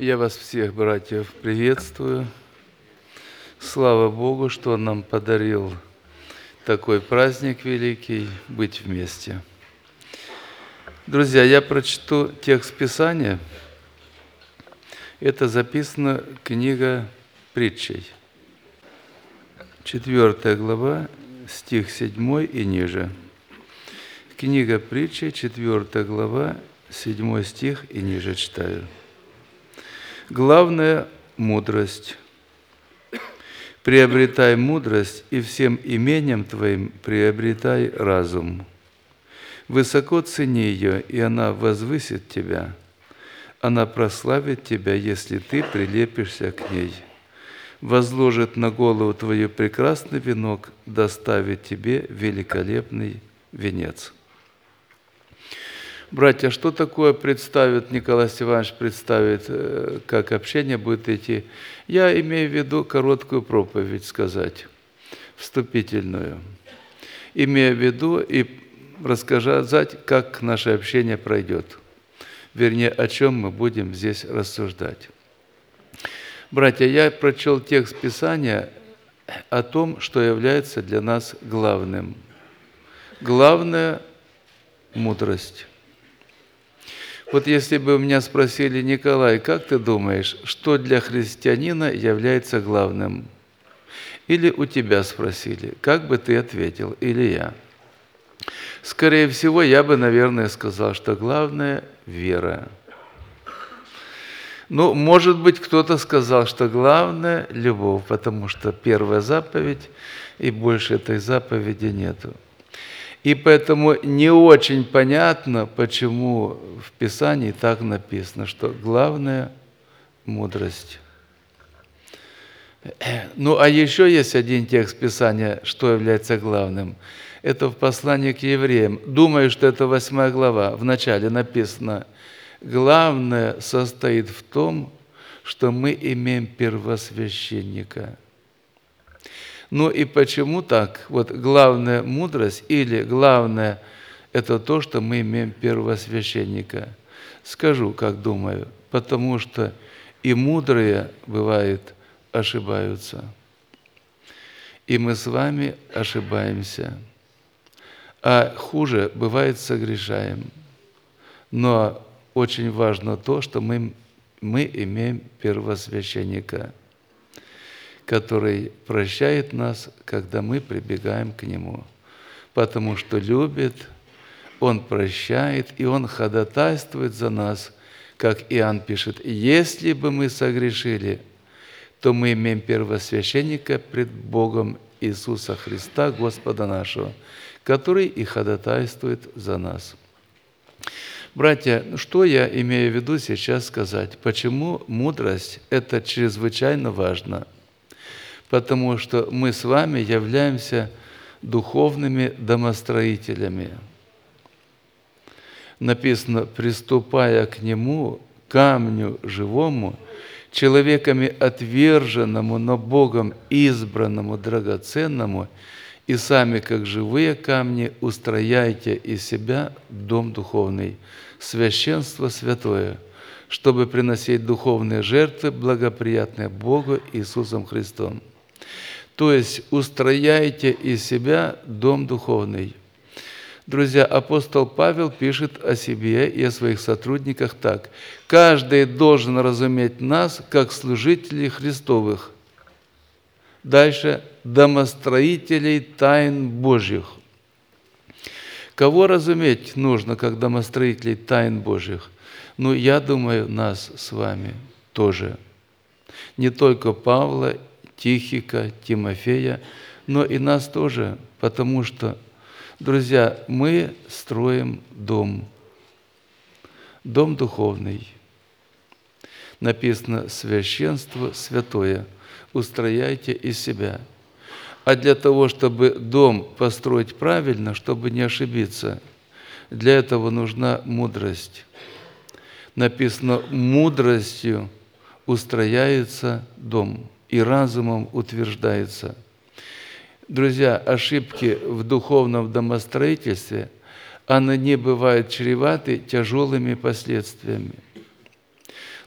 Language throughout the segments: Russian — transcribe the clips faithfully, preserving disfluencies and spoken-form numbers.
Я вас всех, братьев, приветствую. Слава Богу, что Он нам подарил такой праздник великий – быть вместе. Друзья, я прочту текст Писания. Это записана книга Притчей. Четвертая глава, стих седьмой и ниже. Книга Притчей, четвертая глава, седьмой стих и ниже читаю. Главная – мудрость. Приобретай мудрость, и всем имением твоим приобретай разум. Высоко цени ее, и она возвысит тебя. Она прославит тебя, если ты прилепишься к ней. Возложит на голову твою прекрасный венок, доставит тебе великолепный венец. Братья, что такое представит, Николай Иванович представит, как общение будет идти? Я имею в виду короткую проповедь сказать, вступительную. Имея в виду и рассказать, как наше общение пройдет. Вернее, о чем мы будем здесь рассуждать. Братья, я прочел текст Писания о том, что является для нас главным. Главная – мудрость. Вот если бы меня спросили: Николай, как ты думаешь, что для христианина является главным? Или у тебя спросили, как бы ты ответил, или я? Скорее всего, я бы, наверное, сказал, что главное – вера. Ну, может быть, кто-то сказал, что главное – любовь, потому что первая заповедь, и больше этой заповеди нету. И поэтому не очень понятно, почему в Писании так написано, что главное – мудрость. Ну, а еще есть один текст Писания, что является главным. Это в послании к евреям. Думаю, что это восьмая глава. В начале написано: «Главное состоит в том, что мы имеем первосвященника». Ну и почему так? Вот главная мудрость или главное – это то, что мы имеем первосвященника. Скажу, как думаю, потому что и мудрые, бывает, ошибаются. И мы с вами ошибаемся. А хуже, бывает, согрешаем. Но очень важно то, что мы, мы имеем первосвященника, который прощает нас, когда мы прибегаем к Нему. Потому что любит, Он прощает, и Он ходатайствует за нас, как Иоанн пишет: «Если бы мы согрешили, то мы имеем первосвященника пред Богом Иисуса Христа, Господа нашего, который и ходатайствует за нас». Братья, что я имею в виду сейчас сказать? Почему мудрость – это чрезвычайно важно? Потому что мы с вами являемся духовными домостроителями. Написано: «Приступая к Нему, камню живому, человеками отверженному, но Богом избранному, драгоценному, и сами, как живые камни, устрояйте из себя дом духовный, священство святое, чтобы приносить духовные жертвы, благоприятные Богу Иисусом Христом». То есть устрояйте из себя дом духовный. Друзья, апостол Павел пишет о себе и о своих сотрудниках так: «Каждый должен разуметь нас, как служителей Христовых». Дальше: «домостроителей тайн Божьих». Кого разуметь нужно, как домостроителей тайн Божьих? Ну, я думаю, нас с вами тоже. Не только Павла, Тихика, Тимофея, но и нас тоже, потому что, друзья, мы строим дом, дом духовный. Написано: «Священство святое, устрояйте из себя». А для того, чтобы дом построить правильно, чтобы не ошибиться, для этого нужна мудрость. Написано: «Мудростью устрояется дом, и разумом утверждается». Друзья, ошибки в духовном домостроительстве, они не бывают чреваты тяжелыми последствиями.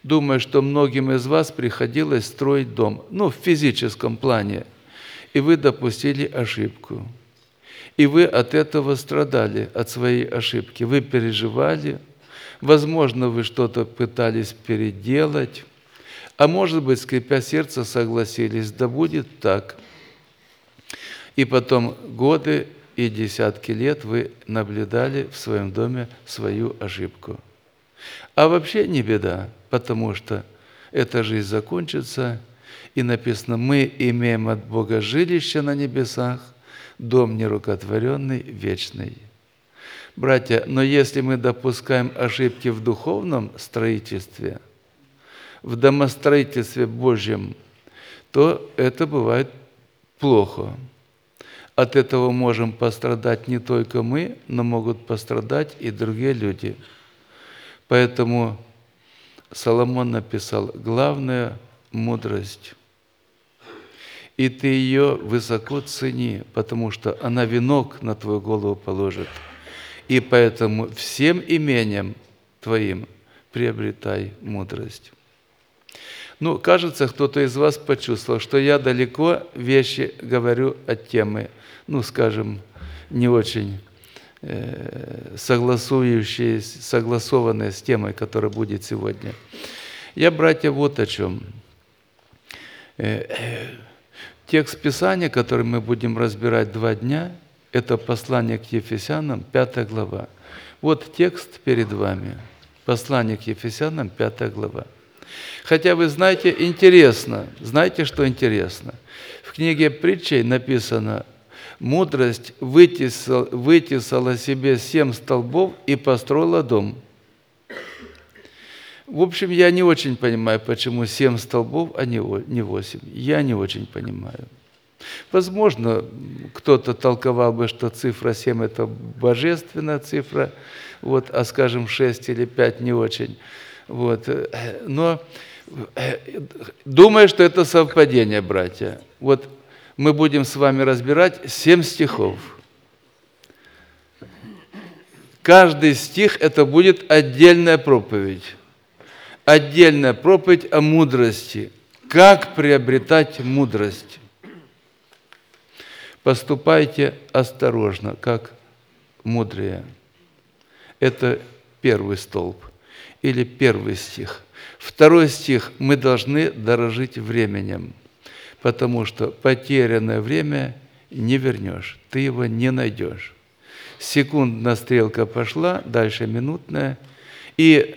Думаю, что многим из вас приходилось строить дом, ну, в физическом плане, и вы допустили ошибку. И вы от этого страдали, от своей ошибки. Вы переживали, возможно, вы что-то пытались переделать, а может быть, скрипя сердце, согласились, да будет так. И потом годы и десятки лет вы наблюдали в своем доме свою ошибку. А вообще не беда, потому что эта жизнь закончится, и написано, мы имеем от Бога жилище на небесах, дом нерукотворенный, вечный. Братья, но если мы допускаем ошибки в духовном строительстве, в домостроительстве Божьем, то это бывает плохо. От этого можем пострадать не только мы, но могут пострадать и другие люди. Поэтому Соломон написал, главная мудрость. И ты ее высоко цени, потому что она венок на твою голову положит. И поэтому всем имением твоим приобретай мудрость. Ну, кажется, кто-то из вас почувствовал, что я далеко вещи говорю от темы, ну, скажем, не очень э, согласующиеся, согласованные с темой, которая будет сегодня. Я, братья, вот о чем. Текст Писания, который мы будем разбирать два дня, это послание к Ефесянам, пятая глава. Вот текст перед вами. Послание к Ефесянам, пятая глава. Хотя вы знаете, интересно, знаете, что интересно? В книге притчей написано, мудрость вытесала, вытесала себе семь столбов и построила дом. В общем, я не очень понимаю, почему семь столбов, а не восемь. Я не очень понимаю. Возможно, кто-то толковал бы, что цифра семь – это божественная цифра, вот, а, скажем, шесть или пять – не очень. Вот. Но думаю, что это совпадение, братья. Вот мы будем с вами разбирать семь стихов. Каждый стих – это будет отдельная проповедь. Отдельная проповедь о мудрости. Как приобретать мудрость? Поступайте осторожно, как мудрые. Это первый столб или первый стих. Второй стих. Мы должны дорожить временем, потому что потерянное время не вернешь, ты его не найдешь. Секундная стрелка пошла, дальше минутная, и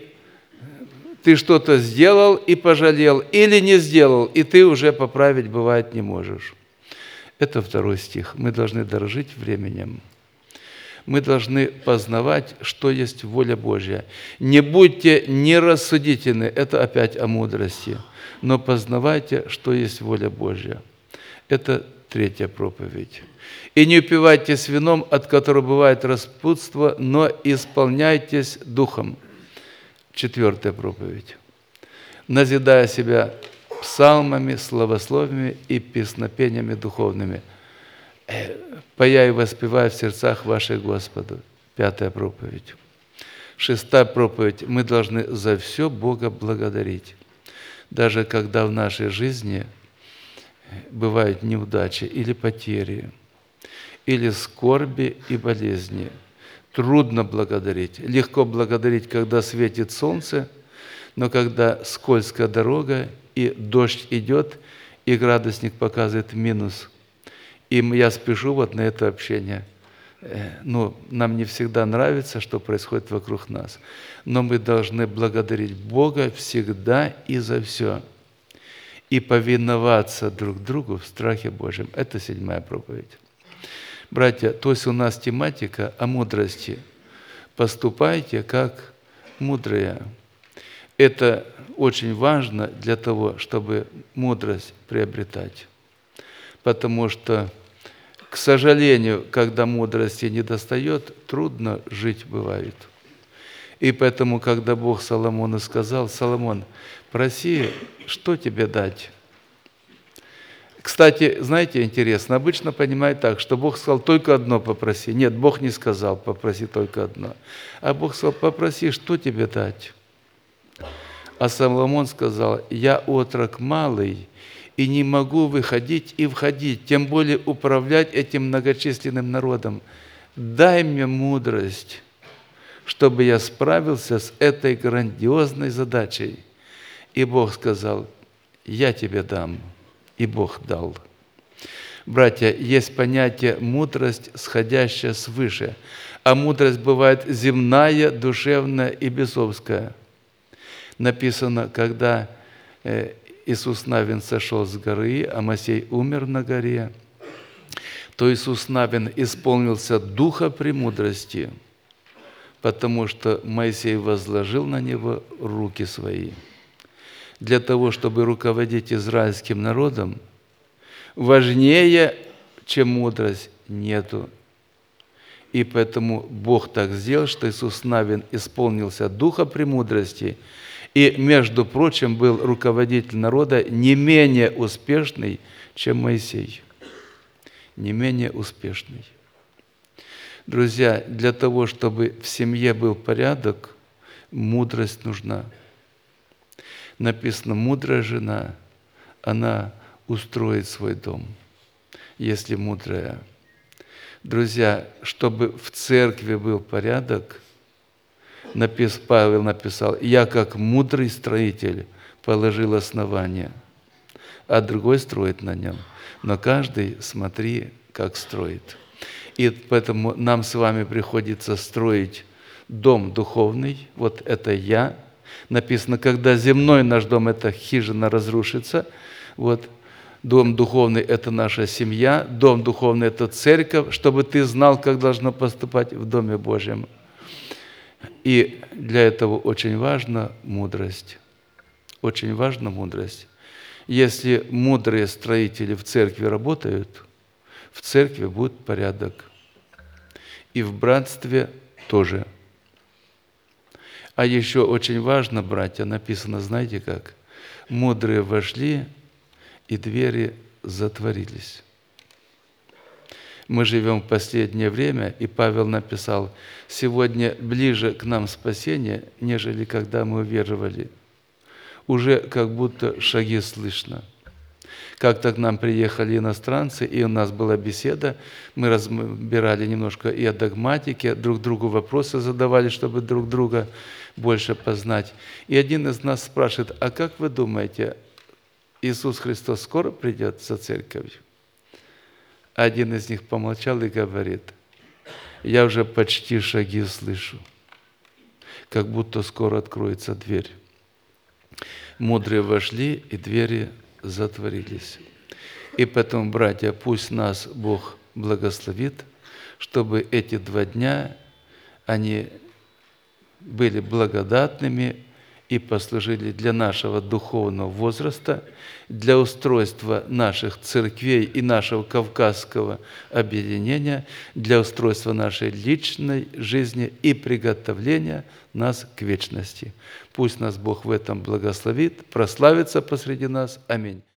ты что-то сделал и пожалел, или не сделал, и ты уже поправить, бывает, не можешь. Это второй стих. Мы должны дорожить временем. Мы должны познавать, что есть воля Божья. Не будьте нерассудительны, это опять о мудрости, но познавайте, что есть воля Божья. Это третья проповедь. И не упивайтесь вином, от которого бывает распутство, но исполняйтесь духом. Четвертая проповедь. Назидая себя псалмами, славословиями и песнопениями духовными. Пая и воспевая в сердцах ваших Господу. Пятая проповедь. Шестая проповедь. Мы должны за все Бога благодарить. Даже когда в нашей жизни бывают неудачи или потери, или скорби и болезни. Трудно благодарить. Легко благодарить, когда светит солнце, но когда скользкая дорога, и дождь идет, и градусник показывает минус. И я спешу вот на это общение. Ну, нам не всегда нравится, что происходит вокруг нас, но мы должны благодарить Бога всегда и за все. И повиноваться друг другу в страхе Божьем. Это седьмая проповедь. Братья, то есть у нас тематика о мудрости. Поступайте как мудрые. Это очень важно для того, чтобы мудрость приобретать. Потому что, к сожалению, когда мудрости не достает, трудно жить бывает. И поэтому, когда Бог Соломону сказал, Соломон, проси, что тебе дать? Кстати, знаете, интересно, обычно понимают так, что Бог сказал, только одно попроси. Нет, Бог не сказал, попроси только одно. А Бог сказал, попроси, что тебе дать? А Соломон сказал: «Я отрок малый, и не могу выходить и входить, тем более управлять этим многочисленным народом. Дай мне мудрость, чтобы я справился с этой грандиозной задачей». И Бог сказал: «Я тебе дам». И Бог дал. Братья, есть понятие «мудрость, сходящая свыше», а мудрость бывает земная, душевная и бесовская. Написано, когда Иисус Навин сошел с горы, а Моисей умер на горе, то Иисус Навин исполнился духа премудрости, потому что Моисей возложил на него руки свои. Для того, чтобы руководить израильским народом, важнее, чем мудрость, нету. И поэтому Бог так сделал, что Иисус Навин исполнился духа премудрости, и, между прочим, был руководитель народа не менее успешный, чем Моисей. Не менее успешный. Друзья, для того, чтобы в семье был порядок, мудрость нужна. Написано, мудрая жена, она устроит свой дом, если мудрая. Друзья, чтобы в церкви был порядок, напис, Павел написал: «Я, как мудрый строитель, положил основание, а другой строит на нем. Но каждый смотри, как строит». И поэтому нам с вами приходится строить дом духовный. Вот это я. Написано, когда земной наш дом, эта хижина разрушится, вот, дом духовный – это наша семья, дом духовный – это церковь, чтобы ты знал, как должно поступать в Доме Божьем. И для этого очень важна мудрость. Очень важна мудрость. Если мудрые строители в церкви работают, в церкви будет порядок. И в братстве тоже. А еще очень важно, братья, написано, знаете как? Мудрые вошли, и двери затворились. Мы живем в последнее время, и Павел написал: «Сегодня ближе к нам спасение, нежели когда мы уверовали». Уже как будто шаги слышно. Как-то к нам приехали иностранцы, и у нас была беседа, мы разбирали немножко и о догматике, друг другу вопросы задавали, чтобы друг друга больше познать. И один из нас спрашивает: «А как вы думаете, Иисус Христос скоро придет за церковью?» Один из них помолчал и говорит: «Я уже почти шаги слышу, как будто скоро откроется дверь». Мудрые вошли, и двери затворились. И поэтому, братья, пусть нас Бог благословит, чтобы эти два дня, они были благодатными и послужили для нашего духовного возраста, для устройства наших церквей и нашего кавказского объединения, для устройства нашей личной жизни и приготовления нас к вечности. Пусть нас Бог в этом благословит, прославится посреди нас. Аминь.